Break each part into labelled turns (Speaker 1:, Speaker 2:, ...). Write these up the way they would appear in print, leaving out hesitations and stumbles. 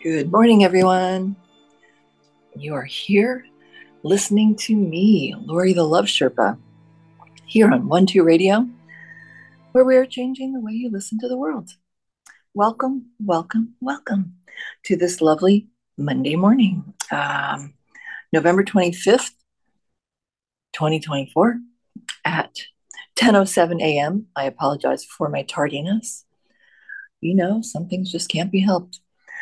Speaker 1: Good morning, everyone. You are here listening to me, Lori the Love Sherpa, here on 1-2 Radio, where we are changing the way you listen to the world. Welcome, welcome, welcome to this lovely Monday morning, November 25th, 2024, at 10:07 a.m. I apologize for my tardiness. You know, some things just can't be helped.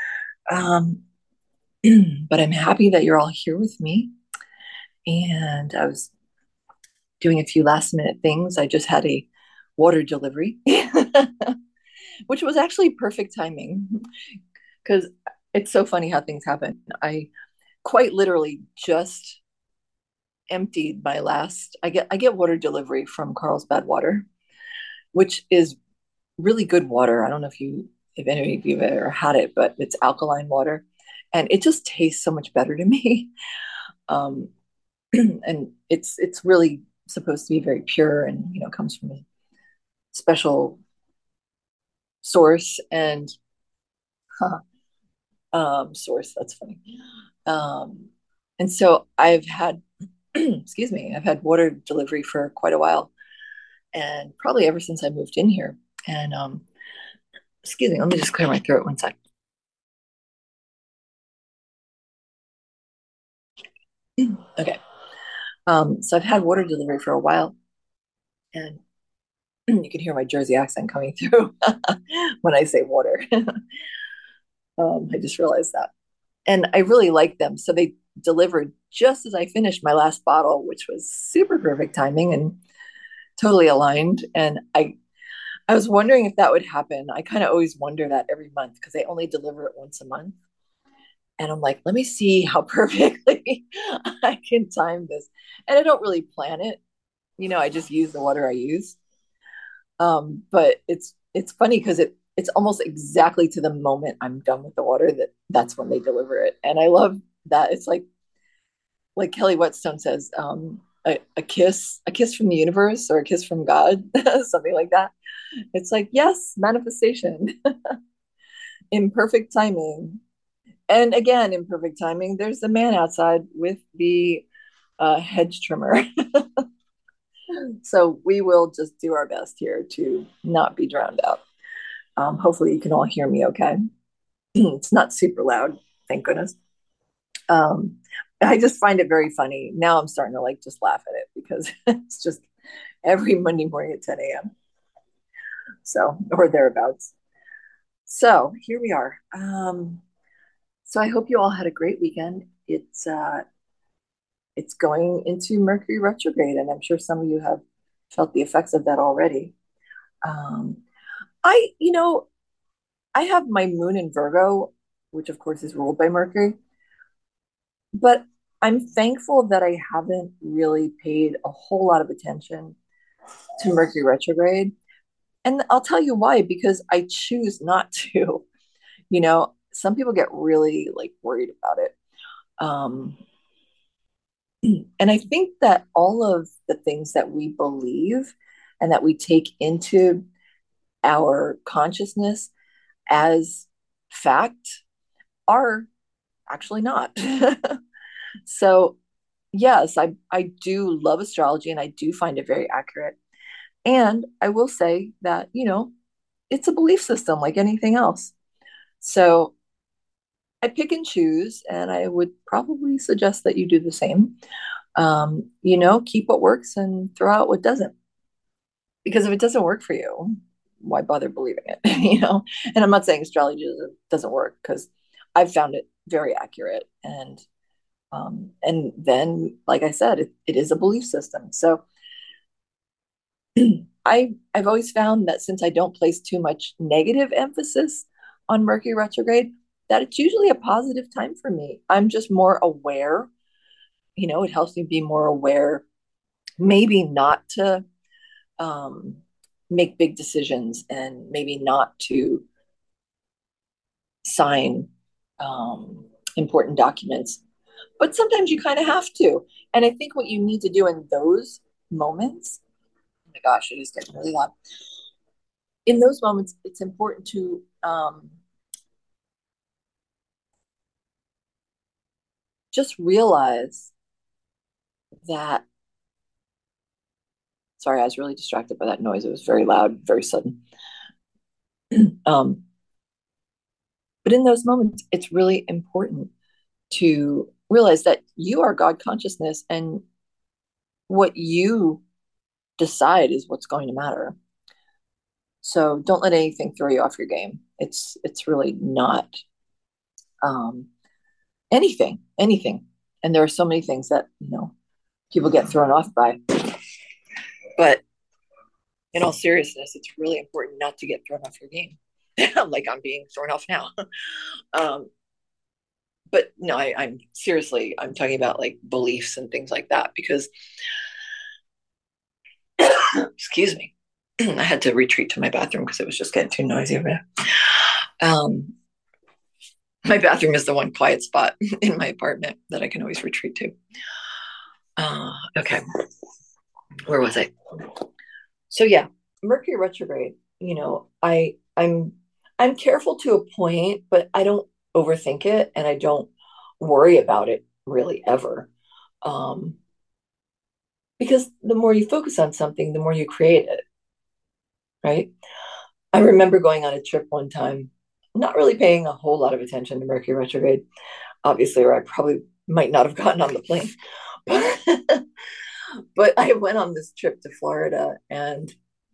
Speaker 1: But I'm happy that you're all here with me. And I was doing a few last minute things. I just had a water delivery, which was actually perfect timing because it's so funny how things happen. I quite literally just emptied my last. I get water delivery from Carlsbad Water, which is really good water. I don't know if any of you have ever had it, but it's alkaline water, and it just tastes so much better to me. Um, and it's really supposed to be very pure, and comes from a special source and huh, source. That's funny. Um, and so I've had, excuse me, I've had water delivery for quite a while, and probably ever since I moved in here. And excuse me, let me just clear my throat one sec. Okay. So I've had water delivery for a while, and you can hear my Jersey accent coming through when I say water. I just realized that. And I really like them. So they delivered just as I finished my last bottle, which was super perfect timing and totally aligned. And I was wondering if that would happen. I kind of always wonder that every month because they only deliver it once a month. And I'm like, let me see how perfectly I can time this. And I don't really plan it. I just use the water I use. But it's funny because it's almost exactly to the moment I'm done with the water that's when they deliver it. And I love that. It's like Kelly Whetstone says, a kiss from the universe or a kiss from God, something like that. It's like, yes, manifestation, imperfect timing. And again, imperfect timing, there's the man outside with the hedge trimmer. So we will just do our best here to not be drowned out. Hopefully, you can all hear me okay. It's not super loud, thank goodness. Um, I just find it very funny. Now I'm starting to like just laugh at it because it's just every Monday morning at 10 a.m. So, or thereabouts. So here we are. So I hope you all had a great weekend. It's going into Mercury retrograde, and I'm sure some of you have felt the effects of that already. Um, I, you know, I have my moon in Virgo, which of course is ruled by Mercury, but I'm thankful that I haven't really paid a whole lot of attention to Mercury retrograde. And I'll tell you why, because I choose not to. Some people get really like worried about it. Um, and I think that all of the things that we believe and that we take into our consciousness as fact are actually not. So, yes, I do love astrology and I do find it very accurate. And I will say that, it's a belief system like anything else. So I pick and choose, and I would probably suggest that you do the same. Keep what works and throw out what doesn't. Because if it doesn't work for you, why bother believing it? And I'm not saying astrology doesn't work because I've found it very accurate. And then, like I said, it is a belief system. So I've always found that since I don't place too much negative emphasis on Mercury retrograde, that it's usually a positive time for me. I'm just more aware. It helps me be more aware, maybe not to um, make big decisions and maybe not to sign important documents. But sometimes you kind of have to. And I think what you need to do in those moments, oh my gosh, it is getting really loud. In those moments, it's important to just realize that, sorry, I was really distracted by that noise. It was very loud, very sudden. Um, but in those moments, it's really important to realize that you are God consciousness and what you decide is what's going to matter. So don't let anything throw you off your game. It's really not um, anything. And there are so many things that people get thrown off by. But in all seriousness, it's really important not to get thrown off your game. Like I'm being thrown off now. um, but no, I'm seriously, I'm talking about like beliefs and things like that because, excuse me, I had to retreat to my bathroom because it was just getting too noisy over there. Um, my bathroom is the one quiet spot in my apartment that I can always retreat to. Okay, where was I? So yeah, Mercury retrograde. I'm careful to a point, but I don't overthink it, and I don't worry about it really ever. Um, because the more you focus on something, the more you create it, right? I remember going on a trip one time, not really paying a whole lot of attention to Mercury retrograde, obviously, or I probably might not have gotten on the plane. But, but I went on this trip to Florida and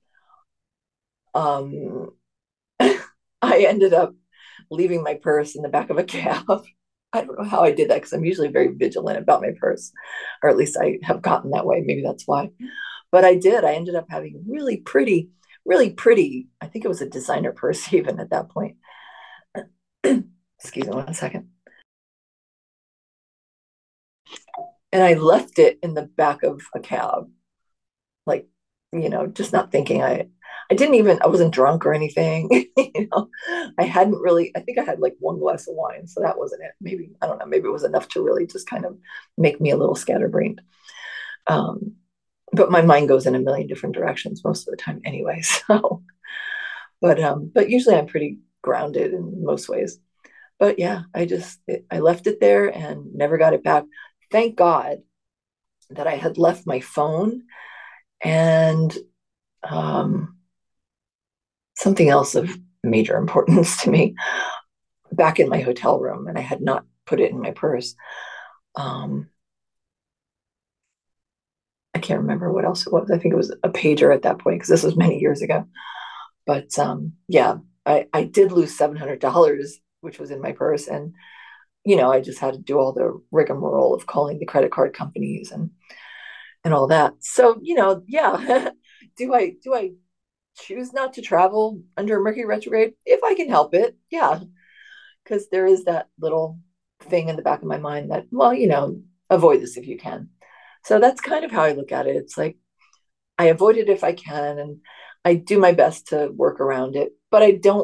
Speaker 1: um, I ended up leaving my purse in the back of a cab. I don't know how I did that because I'm usually very vigilant about my purse, or at least I have gotten that way. Maybe that's why. But I did. I ended up having really pretty, I think it was a designer purse even at that point. Excuse me 1 second. And I left it in the back of a cab, like, just not thinking I wasn't drunk or anything. I hadn't really, I think I had like one glass of wine. So that wasn't it. Maybe, I don't know, maybe it was enough to really just kind of make me a little scatterbrained. Um, but my mind goes in a million different directions most of the time anyway. So, but usually I'm pretty grounded in most ways. But yeah, I left it there and never got it back. Thank God that I had left my phone and um, something else of major importance to me back in my hotel room, and I had not put it in my purse. Um, I can't remember what else it was. I think it was a pager at that point because this was many years ago. But yeah, I did lose $700, which was in my purse, and I just had to do all the rigmarole of calling the credit card companies and all that. So yeah, do I choose not to travel under Mercury retrograde if I can help it? Yeah, because there is that little thing in the back of my mind that, well, avoid this if you can. So that's kind of how I look at it. It's like I avoid it if I can, and I do my best to work around it, but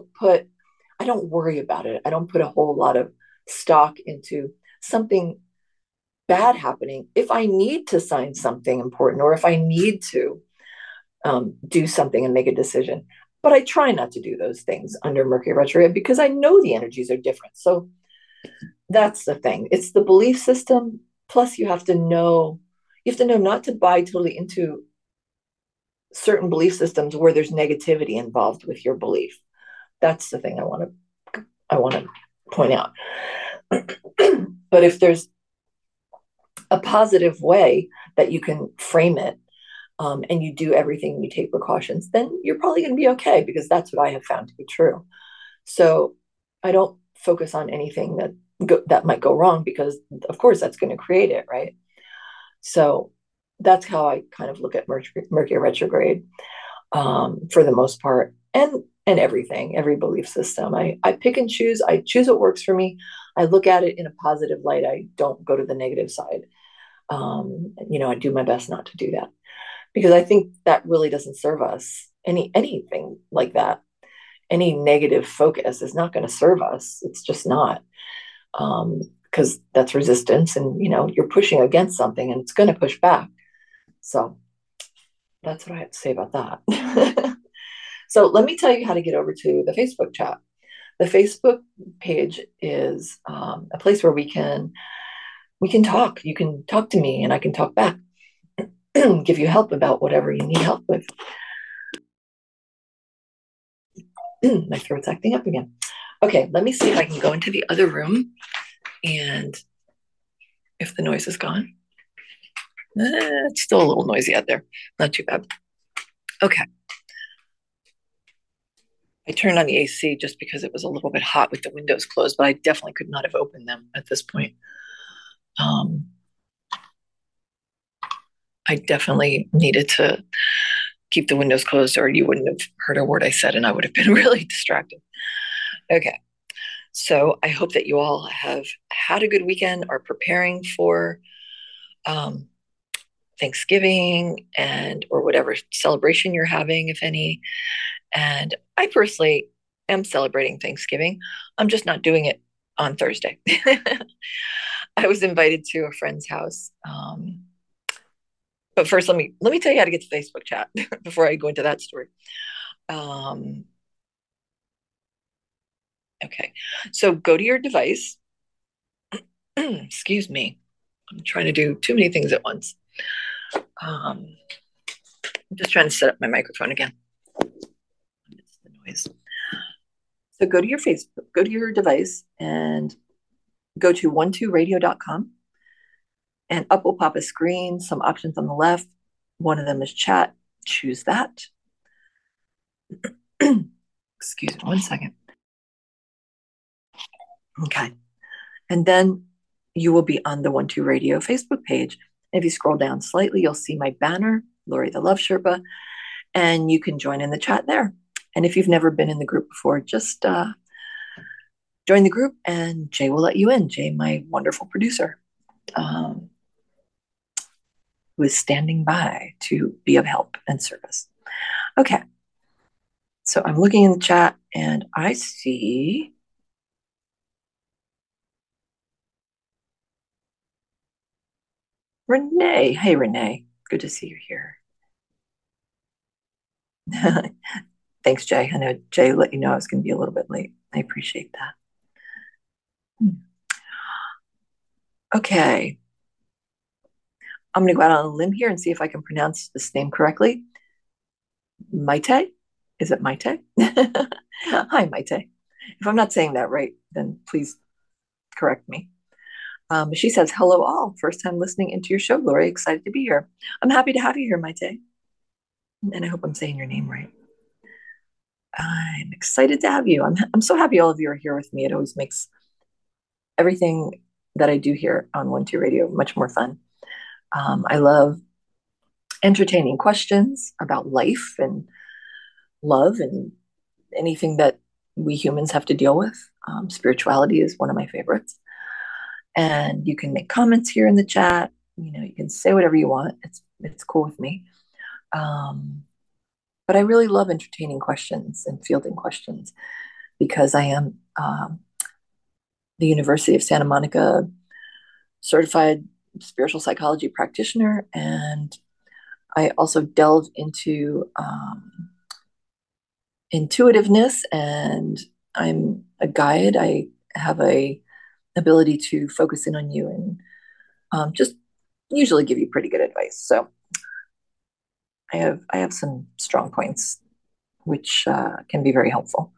Speaker 1: I don't worry about it. I don't put a whole lot of stock into something bad happening. If I need to sign something important or if I need to do something and make a decision, but I try not to do those things under Mercury retrograde because I know the energies are different. So that's the thing. It's the belief system. Plus, you have to know not to buy totally into certain belief systems where there's negativity involved with your belief. That's the thing I want to point out. But if there's a positive way that you can frame it, and you do everything, you take precautions, then you're probably going to be okay because that's what I have found to be true. So I don't focus on anything that might go wrong because, of course, that's going to create it, right? So that's how I kind of look at Mercury retrograde, for the most part, and every belief system. I pick and choose. I choose what works for me. I look at it in a positive light. I don't go to the negative side. I do my best not to do that because I think that really doesn't serve us. Anything like that, any negative focus is not going to serve us. It's just not, because that's resistance, and you're pushing against something, and it's going to push back. So that's what I have to say about that. So let me tell you how to get over to the Facebook chat. The Facebook page is a place where we can we can talk. You can talk to me and I can talk back, give you help about whatever you need help with. My throat's acting up again. Okay, let me see if I can go into the other room and if the noise is gone. It's still a little noisy out there. Not too bad. Okay. I turned on the AC just because it was a little bit hot with the windows closed, but I definitely could not have opened them at this point. Um, I definitely needed to keep the windows closed, or you wouldn't have heard a word I said, and I would have been really distracted. Okay. So I hope that you all have had a good weekend, are preparing for um, Thanksgiving and or whatever celebration you're having, if any. And I personally am celebrating Thanksgiving. I'm just not doing it on Thursday. I was invited to a friend's house. But first, let me tell you how to get to Facebook chat before I go into that story. Um, okay, so go to your device. Excuse me, I'm trying to do too many things at once. I'm just trying to set up my microphone again. It's the noise. So go to your Facebook, go to your device, and go to 12radio.com. And up will pop a screen, some options on the left. One of them is chat. Choose that. Excuse me, 1 second. Okay. And then you will be on the 12 Radio Facebook page. If you scroll down slightly, you'll see my banner, Lori the Love Sherpa, and you can join in the chat there. And if you've never been in the group before, just join the group and Jay will let you in. Jay, my wonderful producer, who is standing by to be of help and service. Okay. So I'm looking in the chat and I see Renee. Hey, Renee. Good to see you here. Thanks, Jay. I know Jay let you know I was going to be a little bit late. I appreciate that. Okay. I'm going to go out on a limb here and see if I can pronounce this name correctly. Maite? Is it Maite? Hi, Maite. If I'm not saying that right, then please correct me. She says, hello all. First time listening into your show, Lori. Excited to be here. I'm happy to have you here, Maite. And I hope I'm saying your name right. I'm excited to have you. I'm so happy all of you are here with me. It always makes everything that I do here on 12 Radio much more fun. I love entertaining questions about life and love and anything that we humans have to deal with. Spirituality is one of my favorites. And you can make comments here in the chat. You can say whatever you want. It's cool with me. But I really love entertaining questions and fielding questions because I am the University of Santa Monica certified spiritual psychology practitioner, and I also delve into intuitiveness, and I'm a guide. I have a ability to focus in on you and just usually give you pretty good advice. So I have some strong points which can be very helpful.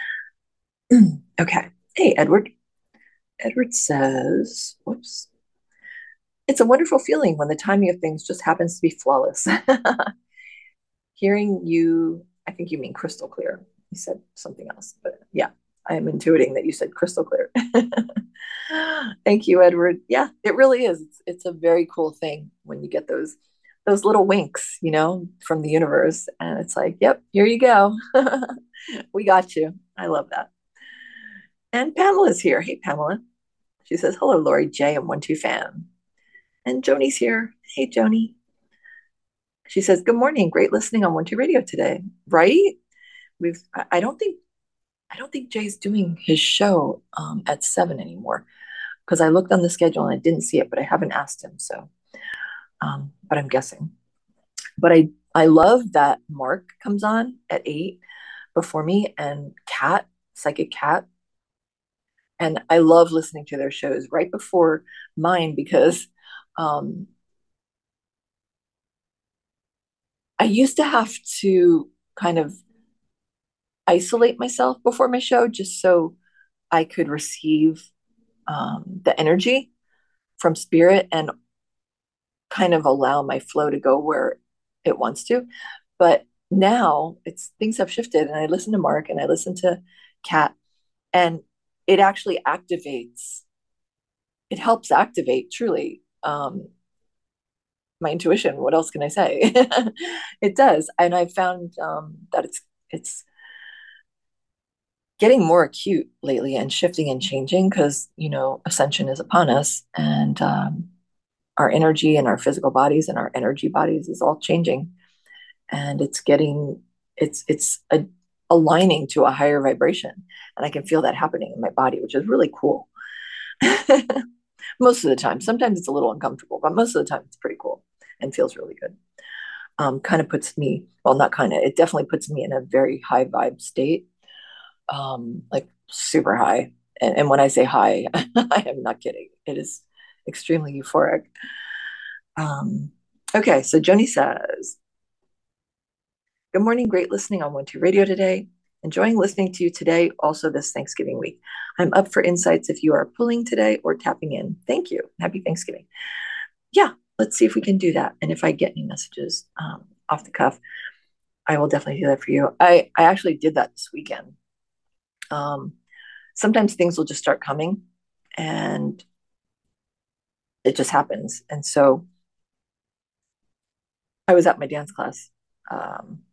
Speaker 1: Okay. Hey, Edward. Edward says, whoops. It's a wonderful feeling when the timing of things just happens to be flawless. Hearing you, I think you mean crystal clear. You said something else, but yeah, I am intuiting that you said crystal clear. Thank you, Edward. Yeah, it really is. It's a very cool thing when you get those little winks, from the universe, and it's like, yep, here you go. We got you. I love that. And Pamela's here. Hey, Pamela. She says, hello, Lori J. I'm 12 fan. And Joni's here. Hey, Joni. She says, good morning. Great listening on 12 Radio today. Right? I don't think Jay's doing his show at 7 anymore because I looked on the schedule and I didn't see it, but I haven't asked him. So, but I'm guessing. But I love that Mark comes on at 8 before me, and Kat, Psychic Kat, And I love listening to their shows right before mine because um, I used to have to kind of isolate myself before my show just so I could receive the energy from spirit and kind of allow my flow to go where it wants to. But now it's things have shifted, and I listen to Mark and I listen to Kat, and it actually activates. It helps activate truly my intuition. What else can I say? It does, and I found that it's getting more acute lately and shifting and changing because ascension is upon us, and our energy and our physical bodies and our energy bodies is all changing, and it's aligning to a higher vibration, and I can feel that happening in my body, which is really cool. Most of the time, sometimes it's a little uncomfortable, but most of the time it's pretty cool and feels really good. Kind of puts me, well, not kind of, it definitely puts me in a very high vibe state, like super high. And when I say high, I am not kidding. It is extremely euphoric. Um, okay, so Joni says, good morning, great listening on One Two Radio today. Enjoying listening to you today, also this Thanksgiving week. I'm up for insights if you are pulling today or tapping in. Thank you. Happy Thanksgiving. Yeah, let's see if we can do that. And if I get any messages off the cuff, I will definitely do that for you. I actually did that this weekend. Sometimes things will just start coming and it just happens. And so I was at my dance class um,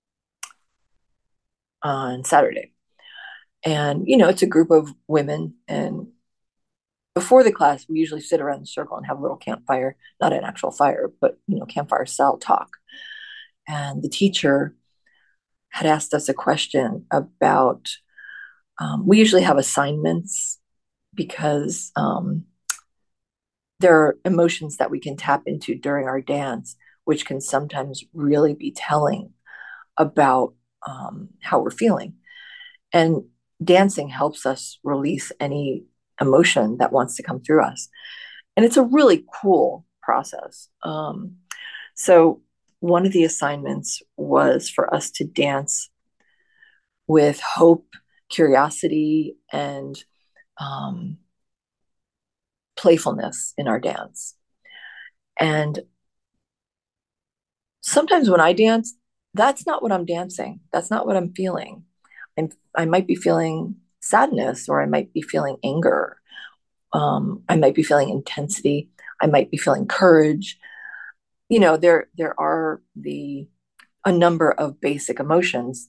Speaker 1: on Saturday. And, it's a group of women. And before the class, we usually sit around the circle and have a little campfire, not an actual fire, but, campfire style talk. And the teacher had asked us a question about, we usually have assignments because there are emotions that we can tap into during our dance, which can sometimes really be telling about how we're feeling. And dancing helps us release any emotion that wants to come through us. And it's a really cool process. So, one of the assignments was for us to dance with hope, curiosity, and um, playfulness in our dance. And sometimes when I dance, that's not what I'm dancing. That's not what I'm feeling. I might be feeling sadness, or I might be feeling anger. I might be feeling intensity. I might be feeling courage. There are a number of basic emotions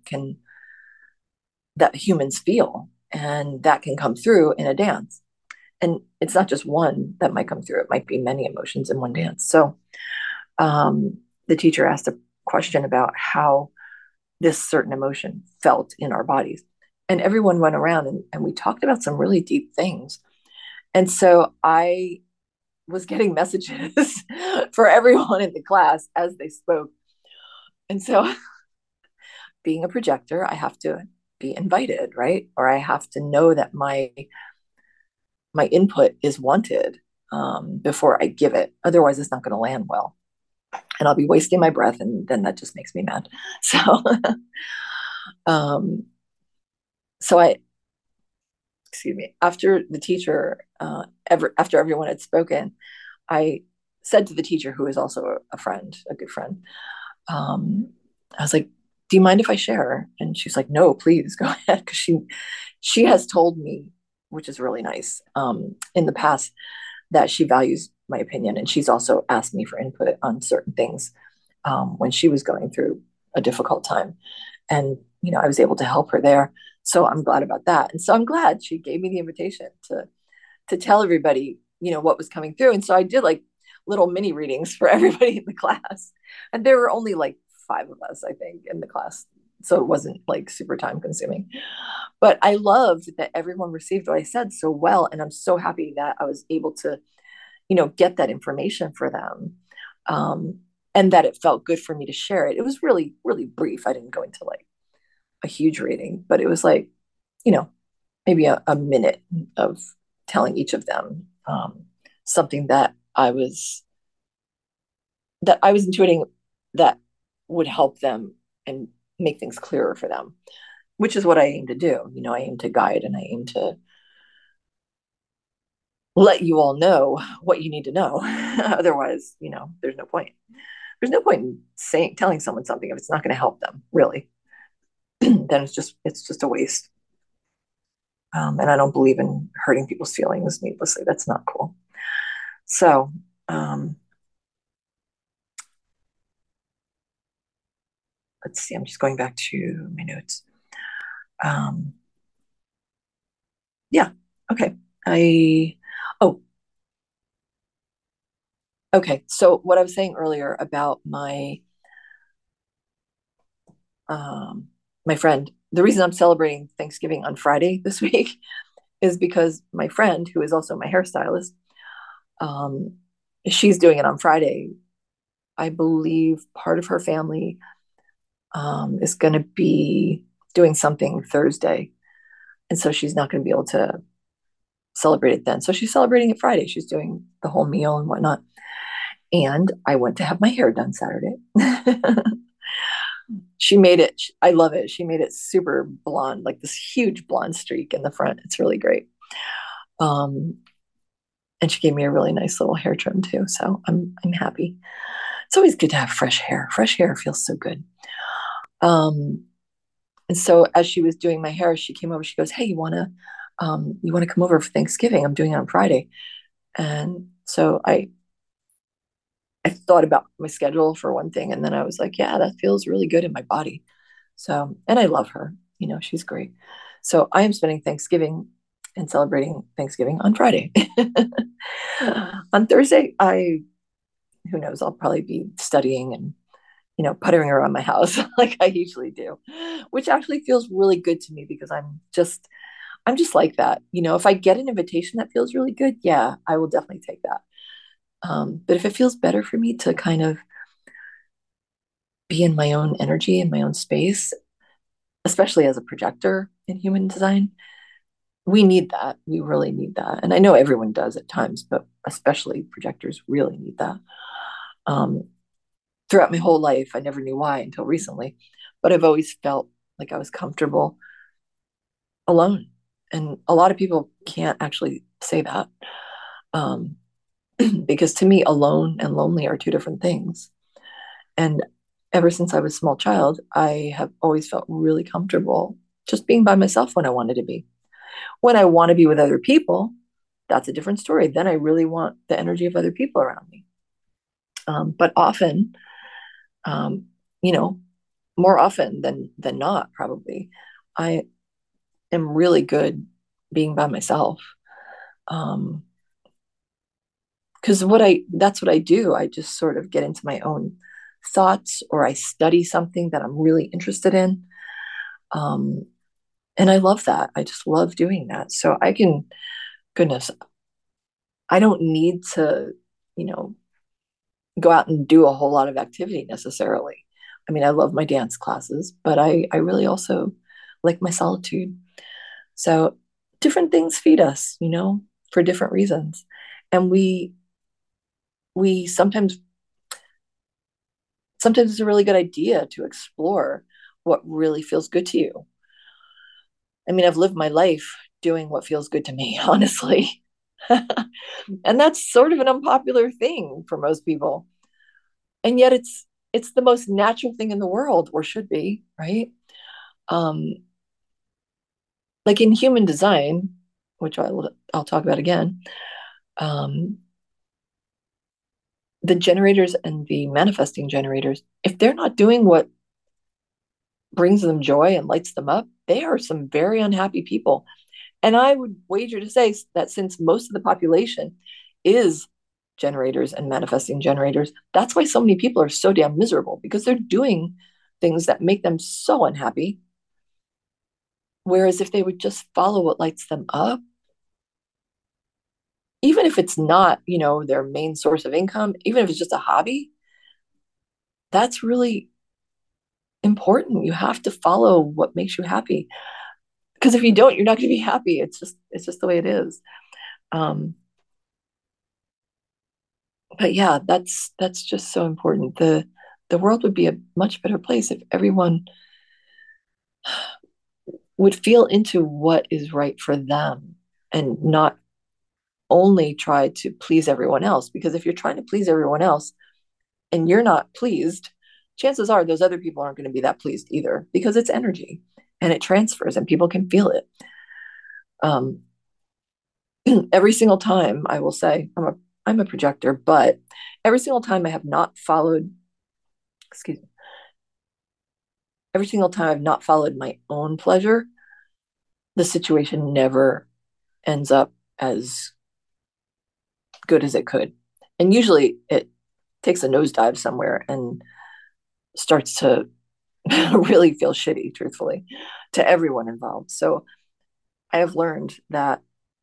Speaker 1: that humans feel, and that can come through in a dance. And it's not just one that might come through. It might be many emotions in one dance. So um, the teacher asked a question about how this certain emotion felt in our bodies. And everyone went around and we talked about some really deep things. And so I was getting messages for everyone in the class as they spoke. And so, being a projector, I have to be invited, right? Or I have to know that my input is wanted before I give it. Otherwise, it's not going to land well, and I'll be wasting my breath, and then that just makes me mad. So, um, so I excuse me, after the teacher, after everyone had spoken, I said to the teacher, who is also a friend, a good friend, I was like, "Do you mind if I share?" And she's like, "No, please go ahead," because she has told me, which is really nice, in the past, that she values my opinion, and she's also asked me for input on certain things when she was going through a difficult time, and I was able to help her there. So I'm glad about that, and so I'm glad she gave me the invitation to tell everybody what was coming through. And so I did like little mini readings for everybody in the class, and there were only like 5 of us, I think, in the class, so it wasn't like super time consuming. But I loved that everyone received what I said so well, and I'm so happy that I was able to get that information for them, um, and that it felt good for me to share it. It was really really brief. I didn't go into like a huge reading, but it was like, you know maybe a minute of telling each of them something that I was intuiting that would help them and make things clearer for them, which is what I aim to do. I aim to guide and I aim to let you all know what you need to know. Otherwise, there's no point. There's no point in telling someone something if it's not going to help them, really. Then it's just a waste. And I don't believe in hurting people's feelings needlessly. That's not cool. So, um, let's see. I'm just going back to my notes. Um, yeah. Okay. I. Oh, okay. So what I was saying earlier about um, my friend, the reason I'm celebrating Thanksgiving on Friday this week is because my friend, who is also my hairstylist, um, she's doing it on Friday. I believe part of her family is going to be doing something Thursday. And so she's not going to be able to celebrate it then. So she's celebrating it Friday. She's doing the whole meal and whatnot. And I went to have my hair done Saturday. She made it, I love it. She made it super blonde, like this huge blonde streak in the front. It's really great. Um, and she gave me a really nice little hair trim too. So I'm happy. It's always good to have fresh hair. Fresh hair feels so good. Um, and so as she was doing my hair, she came over. She goes, "Hey, you wanna come over for Thanksgiving? I'm doing it on Friday." And so I thought about my schedule for one thing, and then I was like, "Yeah, that feels really good in my body." So, and I love her. She's great. So I am spending Thanksgiving and celebrating Thanksgiving on Friday. On Thursday, who knows, I'll probably be studying and puttering around my house like I usually do, which actually feels really good to me because I'm just like that. If I get an invitation that feels really good, yeah, I will definitely take that. But if it feels better for me to kind of be in my own energy in my own space, especially as a projector in human design, we need that. We really need that. And I know everyone does at times, but especially projectors really need that. Um, Throughout my whole life, I never knew why until recently, but I've always felt like I was comfortable alone. And a lot of people can't actually say that, um, because to me, alone and lonely are two different things. And ever since I was a small child, I have always felt really comfortable just being by myself when I wanted to be. When I want to be with other people, that's a different story. Then I really want the energy of other people around me. But often, um, you know, more often than not, probably, I am really good being by myself. Um, because that's what I do. I just sort of get into my own thoughts or I study something that I'm really interested in. Um, and I love that. I just love doing that. So goodness, I don't need to, you know, go out and do a whole lot of activity necessarily. I mean, I love my dance classes, but I really also like my solitude. So different things feed us, for different reasons. And we sometimes it's a really good idea to explore what really feels good to you. I mean, I've lived my life doing what feels good to me, honestly. And that's sort of an unpopular thing for most people. And yet it's the most natural thing in the world, or should be, right? Um, like in human design, which I'll talk about again, um, the generators and the manifesting generators, if they're not doing what brings them joy and lights them up, they are some very unhappy people. And I would wager to say that since most of the population is generators and manifesting generators, that's why so many people are so damn miserable because they're doing things that make them so unhappy. Whereas if they would just follow what lights them up, even if it's not, their main source of income, even if it's just a hobby, that's really important. You have to follow what makes you happy Because if you don't, you're not going to be happy. It's just the way it is. Um, but yeah, that's just so important. The world would be a much better place if everyone would feel into what is right for them and not only try to please everyone else. Because if you're trying to please everyone else and you're not pleased, chances are those other people aren't going to be that pleased either because it's energy and it transfers and people can feel it. Um, every single time I will say I'm a projector, but every single time I have not followed, excuse me, every single time I've not followed my own pleasure, the situation never ends up as good as it could. And usually it takes a nosedive somewhere and starts to really feel shitty, truthfully, to everyone involved. So I have learned that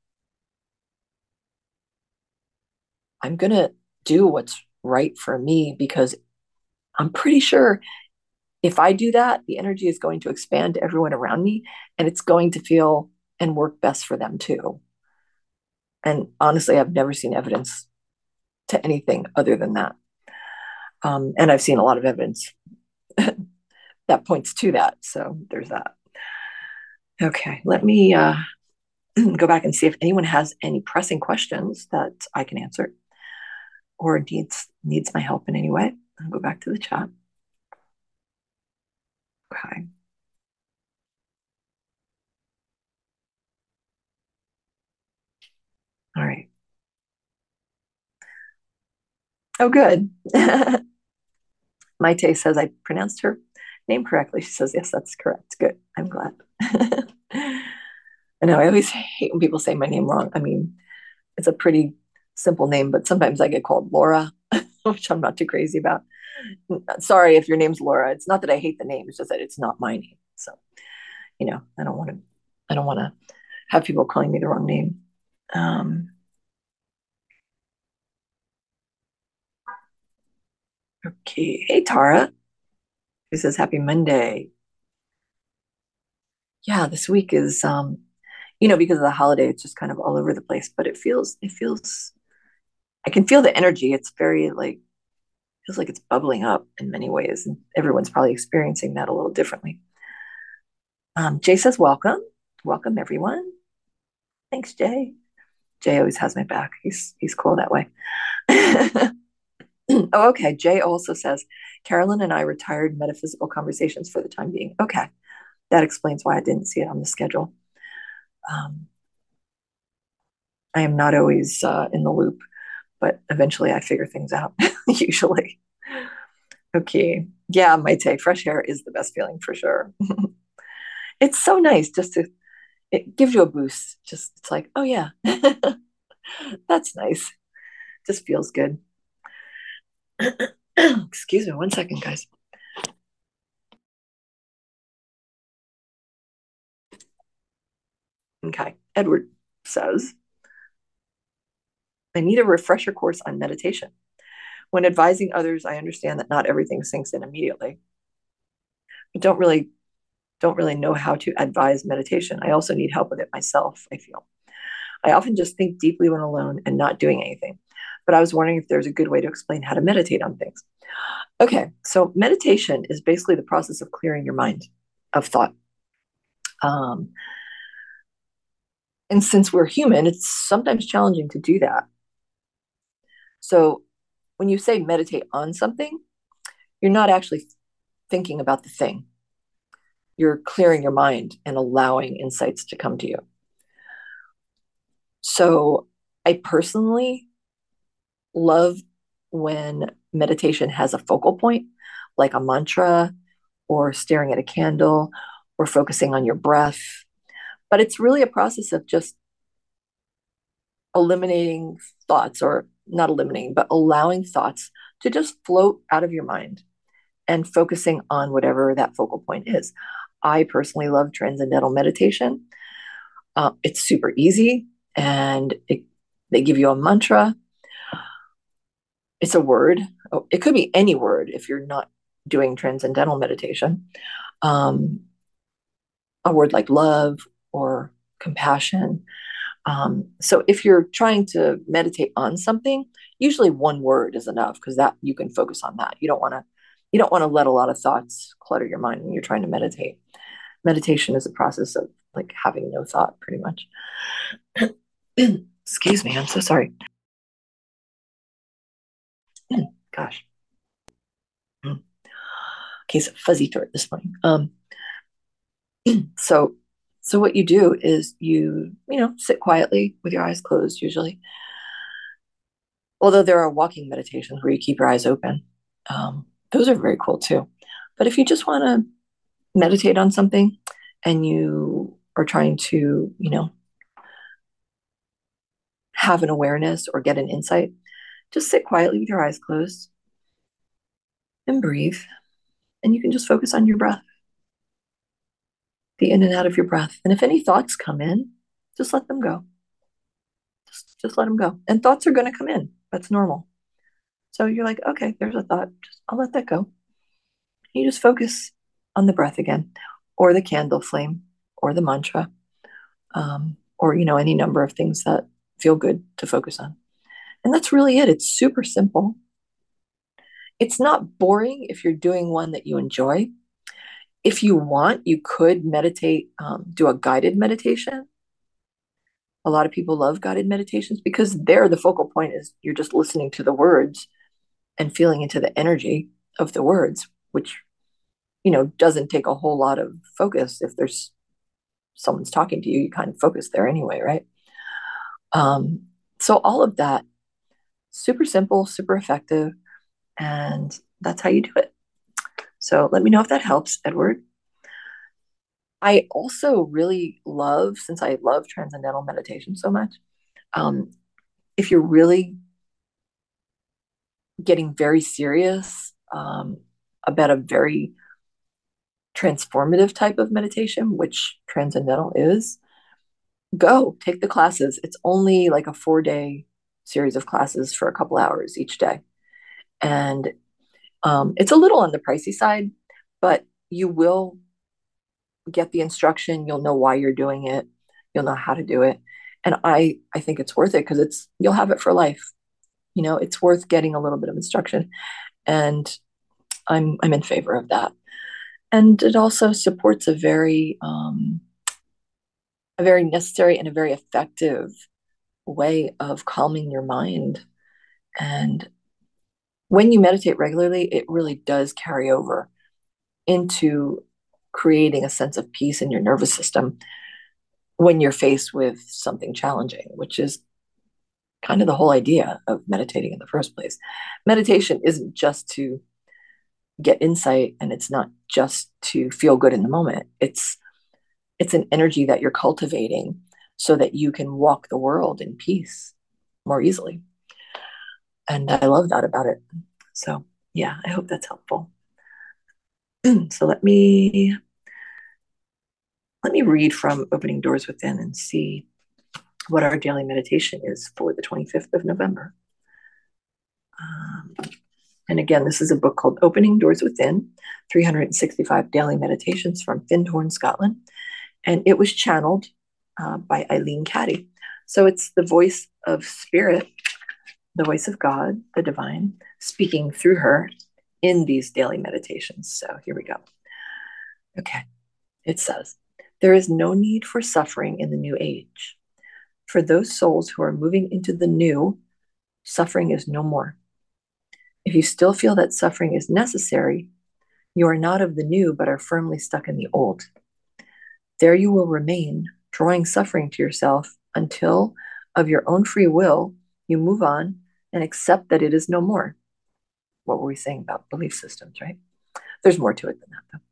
Speaker 1: I'm going to do what's right for me because I'm pretty sure if I do that, the energy is going to expand to everyone around me and it's going to feel and work best for them too. And honestly, I've never seen evidence to anything other than that. And I've seen a lot of evidence that points to that. So there's that. Okay, let me go back and see if anyone has any pressing questions that I can answer or needs my help in any way. I'll go back to the chat. Okay. All right. Oh, good. Maite says I pronounced her name correctly. She says, yes, that's correct. Good. I'm glad. I know I always hate when people say my name wrong. I mean, it's a pretty simple name, but sometimes I get called Laura, which I'm not too crazy about. Sorry if your name's Laura. It's not that I hate the name, it's just that it's not my name. So, I don't want to have people calling me the wrong name. Okay. Hey Tara. Who says happy Monday. Yeah, this week is because of the holiday, it's just kind of all over the place, but it feels I can feel the energy. It's very like feels like it's bubbling up in many ways, and everyone's probably experiencing that a little differently. Jay says welcome. Welcome everyone. Thanks, Jay. Jay always has my back. He's cool that way. Oh, okay. Jay also says Carolyn and I retired metaphysical conversations for the time being. Okay. That explains why I didn't see it on the schedule. Um, I am not always in the loop, but eventually I figure things out, usually. Okay. Yeah, Maite, fresh air is the best feeling for sure. It's so nice it gives you a boost. Just, it's like, oh yeah, that's nice. Just feels good. Excuse me, 1 second, guys. Okay. Edward says, I need a refresher course on meditation. When advising others, I understand that not everything sinks in immediately. I don't really know how to advise meditation. I also need help with it myself, I feel. I often just think deeply when alone and not doing anything. But I was wondering if there's a good way to explain how to meditate on things. Okay, so meditation is basically the process of clearing your mind of thought. Um, and since we're human, it's sometimes challenging to do that. So when you say meditate on something, you're not actually thinking about the thing. You're clearing your mind and allowing insights to come to you. So I personally love when meditation has a focal point, like a mantra or staring at a candle or focusing on your breath. But it's really a process of just eliminating thoughts, or not eliminating, but allowing thoughts to just float out of your mind and focusing on whatever that focal point is. I personally love transcendental meditation. It's super easy and they give you a mantra. It's a word. Oh, it could be any word if you're not doing transcendental meditation. Um, a word like love or compassion. So if you're trying to meditate on something, usually one word is enough because that you can focus on that. You don't want to let a lot of thoughts clutter your mind when you're trying to meditate. Meditation is a process of like having no thought, pretty much. Excuse me, I'm so sorry. Gosh. Case of fuzzy throat this morning. So so what you do is you sit quietly with your eyes closed usually. Although there are walking meditations where you keep your eyes open. Those are very cool too. But if you just want to meditate on something and you are trying to have an awareness or get an insight, just sit quietly with your eyes closed and breathe. And you can just focus on your breath, the in and out of your breath. And if any thoughts come in, just let them go. Just let them go. And thoughts are going to come in. That's normal. So you're like, okay, there's a thought. I'll let that go. You just focus on the breath again, or the candle flame, or the mantra, or any number of things that feel good to focus on. And that's really it. It's super simple. It's not boring if you're doing one that you enjoy. If you want, you could meditate, do a guided meditation. A lot of people love guided meditations because there the focal point is you're just listening to the words and feeling into the energy of the words, which doesn't take a whole lot of focus. If there's someone's talking to you, you kind of focus there anyway, right? So all of that, super simple, super effective, and that's how you do it. So let me know if that helps, Edward. I also really love, since I love transcendental meditation so much, um, if you're really getting very serious about a very transformative type of meditation, which transcendental is, go take the classes. It's only like a 4-day series of classes for a couple hours each day. And it's a little on the pricey side, but you will get the instruction. You'll know why you're doing it. You'll know how to do it. And I think it's worth it because you'll have it for life. It's worth getting a little bit of instruction. And I'm in favor of that. And it also supports a very necessary and a very effective way of calming your mind. And when you meditate regularly, it really does carry over into creating a sense of peace in your nervous system when you're faced with something challenging, which is kind of the whole idea of meditating in the first place. Meditation isn't just to get insight, and it's not just to feel good in the moment. It's an energy that you're cultivating so that you can walk the world in peace more easily. And I love that about it. So, yeah, I hope that's helpful. So let me read from Opening Doors Within and see what our daily meditation is for the 25th of November. And again, this is a book called Opening Doors Within, 365 Daily Meditations from Findhorn, Scotland. And it was channeled by Eileen Caddy. So it's the voice of spirit, the voice of God, the divine, speaking through her in these daily meditations. So here we go. Okay. It says, there is no need for suffering in the new age. For those souls who are moving into the new, suffering is no more. If you still feel that suffering is necessary, you are not of the new, but are firmly stuck in the old. There you will remain, drawing suffering to yourself until, of your own free will, you move on and accept that it is no more. What were we saying about belief systems, right? There's more to it than that,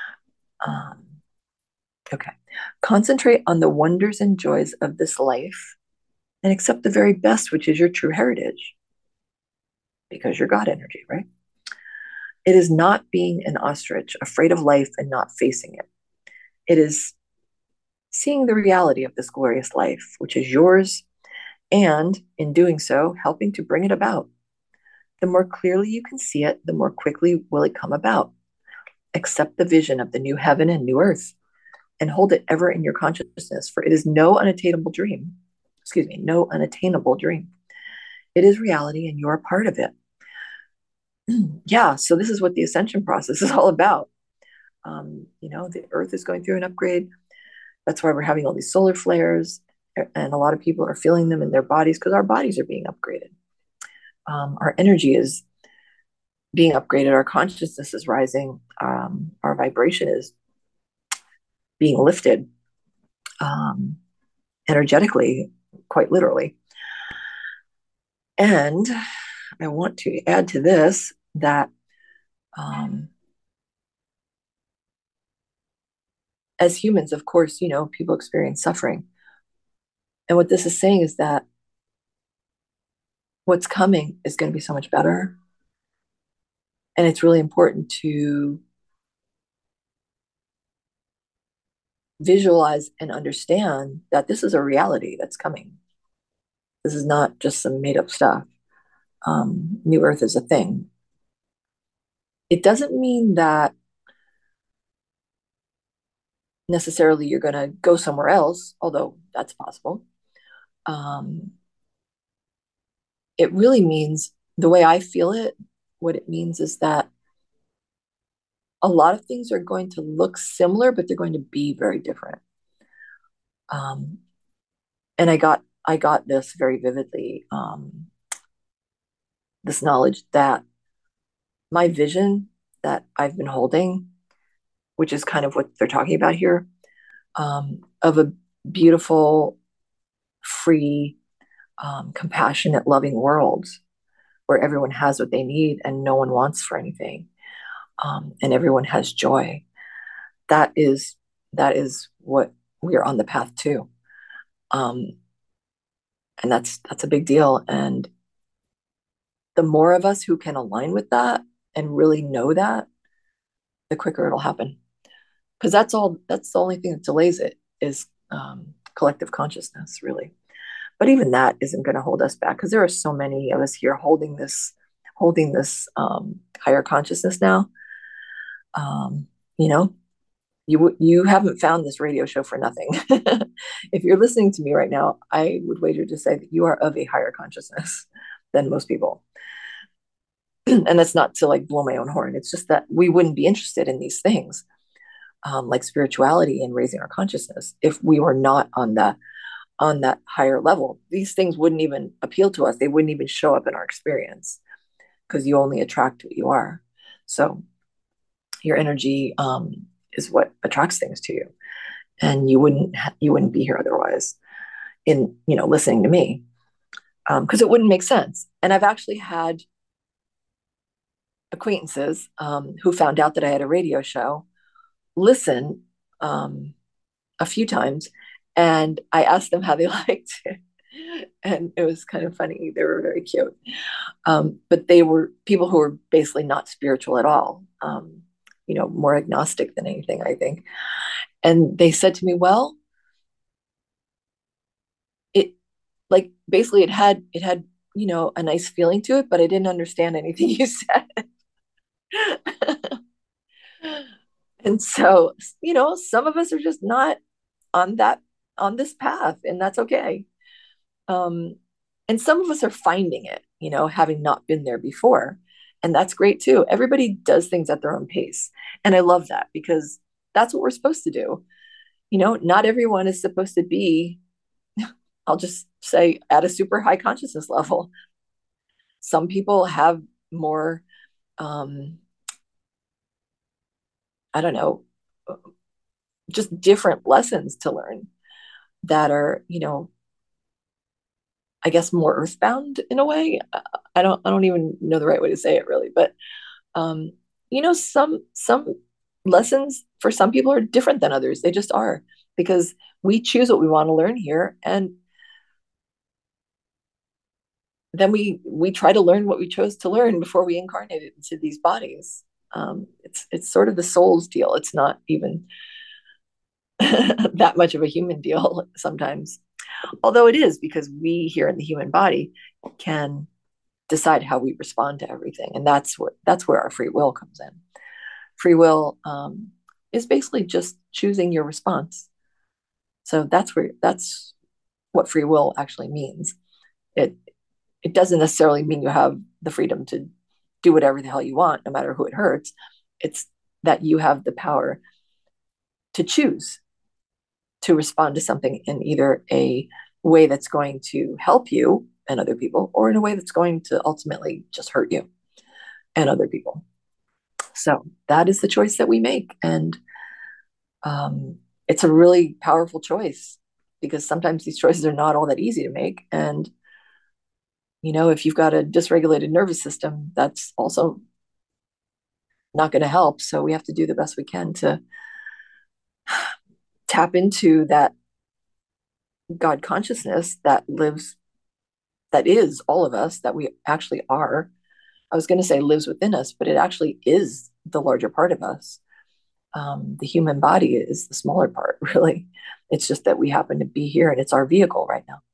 Speaker 1: though. Okay. Concentrate on the wonders and joys of this life and accept the very best, which is your true heritage, because you're God energy, right? It is not being an ostrich, afraid of life and not facing it. It is seeing the reality of this glorious life, which is yours, and in doing so, helping to bring it about. The more clearly you can see it, the more quickly will it come about. Accept the vision of the new heaven and new earth and hold it ever in your consciousness, for it is no unattainable dream. Excuse me, no unattainable dream. It is reality and you're a part of it. Yeah, so this is what the ascension process is all about. The earth is going through an upgrade. That's why we're having all these solar flares, and a lot of people are feeling them in their bodies because our bodies are being upgraded. Our energy is being upgraded. Our consciousness is rising. Our vibration is being lifted energetically, quite literally. And I want to add to this that as humans, of course, people experience suffering. And what this is saying is that what's coming is going to be so much better. And it's really important to visualize and understand that this is a reality that's coming. This is not just some made up stuff. New Earth is a thing. It doesn't mean that necessarily you're going to go somewhere else, although that's possible. It really means the way I feel it, what it means is that a lot of things are going to look similar, but they're going to be very different. And I got this very vividly, this knowledge that my vision that I've been holding, which is kind of what they're talking about here, of a beautiful, free, compassionate, loving world where everyone has what they need and no one wants for anything, and everyone has joy. That is what we are on the path to, and that's a big deal. And the more of us who can align with that and really know that, the quicker it'll happen. Because that's the only thing that delays it is collective consciousness, really. But even that isn't going to hold us back because there are so many of us here holding this higher consciousness now. You know, you haven't found this radio show for nothing. If you're listening to me right now, I would wager to say that you are of a higher consciousness than most people. And that's not to like blow my own horn. It's just that we wouldn't be interested in these things, like spirituality and raising our consciousness, if we were not on that higher level. These things wouldn't even appeal to us. They wouldn't even show up in our experience because you only attract what you are. So your energy is what attracts things to you, and you wouldn't be here otherwise. In listening to me, because it wouldn't make sense. And I've actually had acquaintances who found out that I had a radio show listen a few times, and I asked them how they liked it. And it was kind of funny. They were very cute. But they were people who were basically not spiritual at all, more agnostic than anything, I think. And they said to me, well, it like basically it had a nice feeling to it, but I didn't understand anything you said. And so, some of us are just not on this path, and that's okay. Um, and some of us are finding it, having not been there before. And that's great too. Everybody does things at their own pace. And I love that because that's what we're supposed to do. Not everyone is supposed to be, I'll just say, at a super high consciousness level. Some people have more, I don't know, just different lessons to learn that are, I guess more earthbound in a way. I don't even know the right way to say it really, but some lessons for some people are different than others. They just are because we choose what we want to learn here, and then we try to learn what we chose to learn before we incarnated into these bodies. It's sort of the soul's deal. It's not even that much of a human deal sometimes, although it is because we here in the human body can decide how we respond to everything, and that's where our free will comes in. Free will is basically just choosing your response. So that's what free will actually means. It it doesn't necessarily mean you have the freedom to do whatever the hell you want, no matter who it hurts. It's that you have the power to choose to respond to something in either a way that's going to help you and other people, or in a way that's going to ultimately just hurt you and other people. So that is the choice that we make. And it's a really powerful choice because sometimes these choices are not all that easy to make. And, if you've got a dysregulated nervous system, that's also not going to help. So we have to do the best we can to tap into that God consciousness that lives, that is all of us, that we actually are. I was going to say lives within us, but it actually is the larger part of us. The human body is the smaller part, really. It's just that we happen to be here and it's our vehicle right now.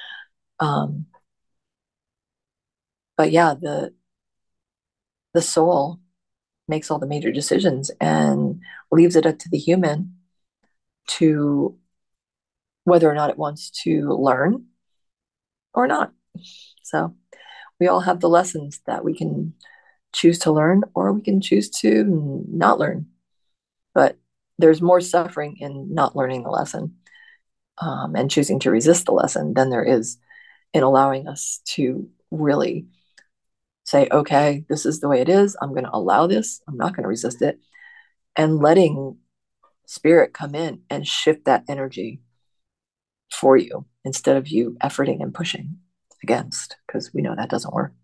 Speaker 1: But yeah, the soul makes all the major decisions and leaves it up to the human to whether or not it wants to learn or not. So we all have the lessons that we can choose to learn or we can choose to not learn. But there's more suffering in not learning the lesson and choosing to resist the lesson than there is in allowing us to really say, okay, this is the way it is. I'm going to allow this. I'm not going to resist it. And letting spirit come in and shift that energy for you instead of you efforting and pushing against, because we know that doesn't work.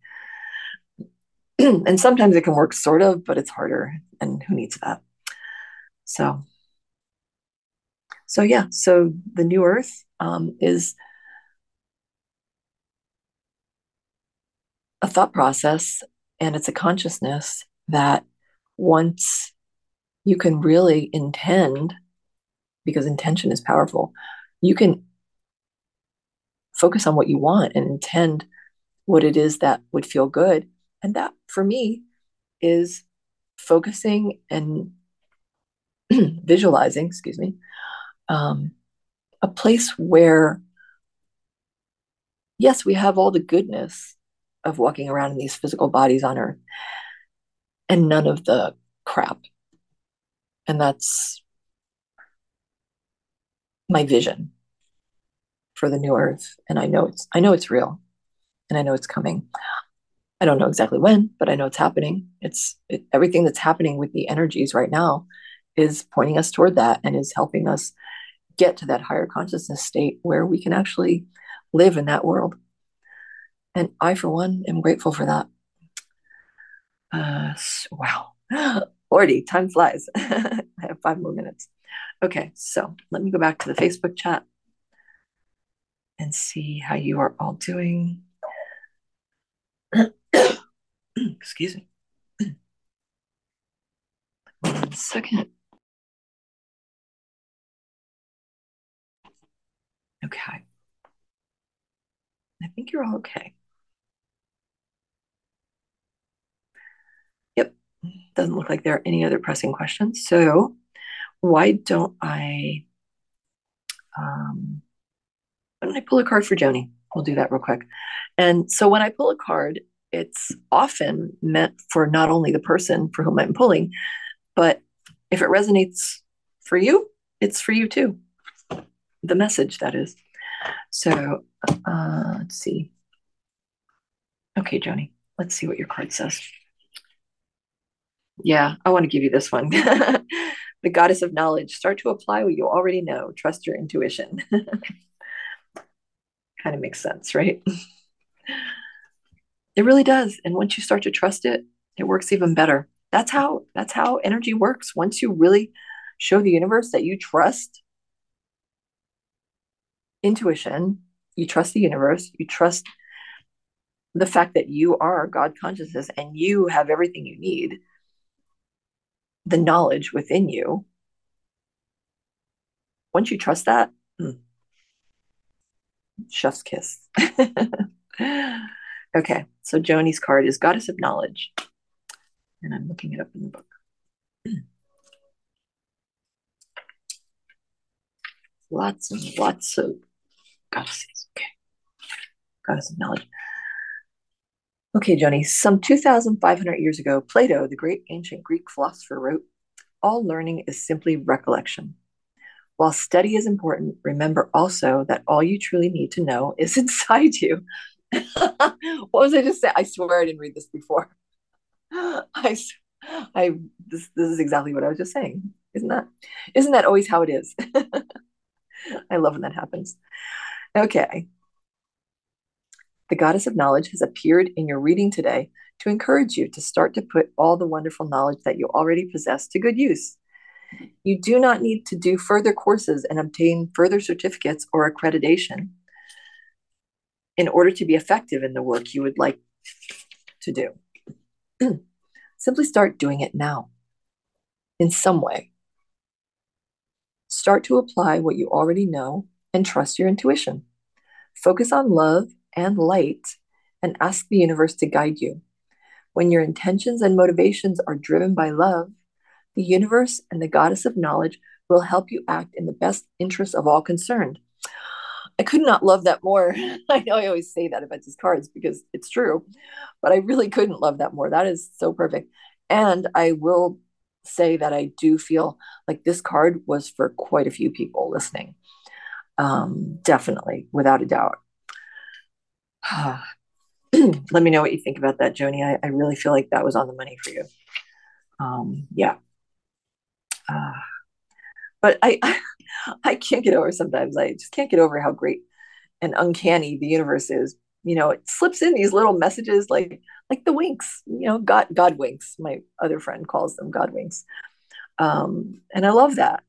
Speaker 1: And sometimes it can work sort of, but it's harder. And who needs that? So, yeah. So the new earth is a thought process and it's a consciousness that once you can really intend, because intention is powerful, you can focus on what you want and intend what it is that would feel good. And that for me is focusing and visualizing, excuse me, um, a place where, yes, we have all the goodness of walking around in these physical bodies on earth and none of the crap. And that's my vision for the new earth. And I know it's real and I know it's coming. I don't know exactly when, but I know it's happening. Everything that's happening with the energies right now is pointing us toward that and is helping us get to that higher consciousness state where we can actually live in that world. And I, for one, am grateful for that. Wow. Lordy, time flies. I have 5 more minutes. Okay, so let me go back to the Facebook chat and see how you are all doing. Excuse me. 1 second. Okay. I think you're all okay. Yep. Doesn't look like there are any other pressing questions. So why don't I pull a card for Joni? We'll do that real quick. And so when I pull a card, it's often meant for not only the person for whom I'm pulling, but if it resonates for you, it's for you too. The message, that is. So let's see. Okay, Joni, let's see what your card says. Yeah, I want to give you this one. The goddess of knowledge. Start to apply what you already know. Trust your intuition. Kind of makes sense, right? It really does. And once you start to trust it, it works even better. That's how energy works. Once you really show the universe that you trust intuition, you trust the universe, you trust the fact that you are God consciousness and you have everything you need, the knowledge within you. Once you trust that, chef's kiss. Okay, so Joni's card is Goddess of Knowledge. And I'm looking it up in the book. Lots and lots of goddesses. Okay. Goddess of knowledge. Okay, Joni, some 2,500 years ago, Plato, the great ancient Greek philosopher, wrote, all learning is simply recollection. While study is important, remember also that all you truly need to know is inside you. What was I just saying? I swear I didn't read this before. I, I, this is exactly what I was just saying. Isn't that always how it is? I love when that happens. Okay. The goddess of knowledge has appeared in your reading today to encourage you to start to put all the wonderful knowledge that you already possess to good use. You do not need to do further courses and obtain further certificates or accreditation in order to be effective in the work you would like to do. Simply start doing it now in some way. Start to apply what you already know and trust your intuition. Focus on love and light and ask the universe to guide you. When your intentions and motivations are driven by love, the universe and the goddess of knowledge will help you act in the best interest of all concerned. I could not love that more. I know I always say that about these cards because it's true, but I really couldn't love that more. That is so perfect. And I will say that I do feel like this card was for quite a few people listening. Definitely, without a doubt. Let me know what you think about that, Joni. I really feel like that was on the money for you. Yeah. But I can't get over sometimes. I just can't get over how great and uncanny the universe is. You know, it slips in these little messages like the winks, you know, God winks. My other friend calls them God winks. And I love that.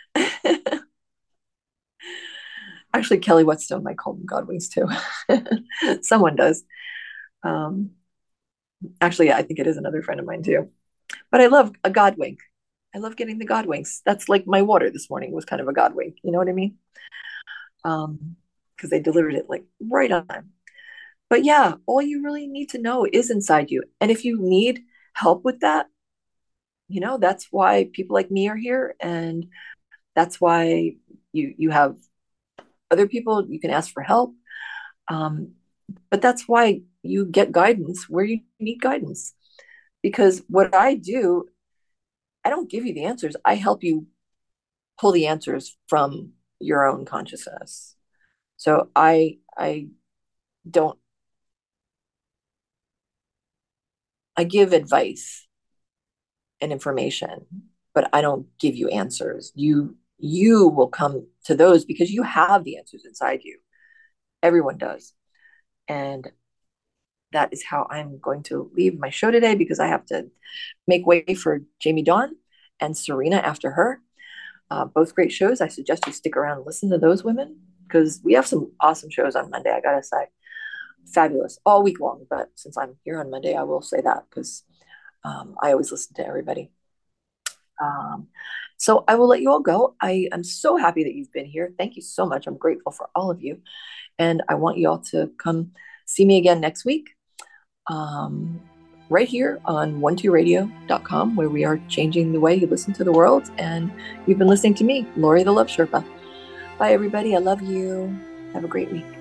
Speaker 1: Actually, Kelly Whetstone might call them God winks too. Someone does. Um, actually, yeah, I think it is another friend of mine too. But I love a God wink. I love getting the God winks. That's like my water this morning was kind of a God wink. You know what I mean? Because they delivered it like right on time. But yeah, all you really need to know is inside you. And if you need help with that, you know, that's why people like me are here. And that's why you have other people you can ask for help. Um, but that's why you get guidance where you need guidance. Because what I do, I don't give you the answers. I help you pull the answers from your own consciousness. So I don't I give advice and information, but I don't give you answers. You will come to those because you have the answers inside you. Everyone does. And that is how I'm going to leave my show today because I have to make way for Jamie Dawn and Serena after her. Both great shows. I suggest you stick around and listen to those women because we have some awesome shows on Monday, I gotta say. Fabulous all week long. But since I'm here on Monday, I will say that because I always listen to everybody. Um, so I will let you all go. I am so happy that you've been here. Thank you so much. I'm grateful for all of you. And I want you all to come see me again next week, right here on 12radio.com, where we are changing the way you listen to the world. And you've been listening to me, Lori the Love Sherpa. Bye, everybody. I love you. Have a great week.